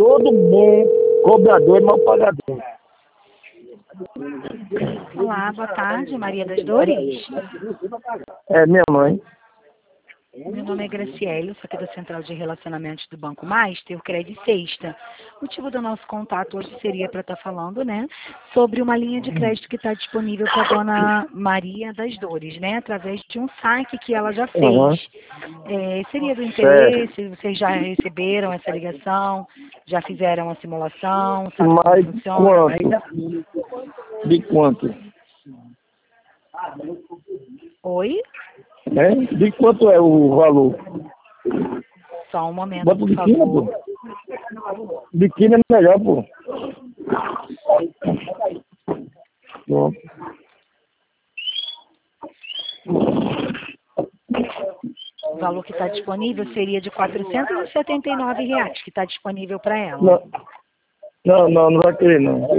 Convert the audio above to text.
todo bom cobrador é mal pagador. Olá, boa tarde, Maria das Dores. É minha mãe. Meu nome é Graciele, sou aqui da Central de Relacionamentos do Banco Master, o Crédito Sexta. O motivo do nosso contato hoje seria para estar falando, né, sobre uma linha de crédito que está disponível para a dona Maria das Dores, né, através de um saque que ela já fez. Uhum. Seria do Certo. interesse? Vocês já receberam essa ligação? Já fizeram a simulação? Sabe como Mas funciona? de quanto? Oi? Né? De quanto é o valor? Só um momento, Bota por de quina, favor. pô. De quina é melhor, pô. Pronto. O valor que está disponível seria de R$ 479, que está disponível para ela. Não vai querer, não.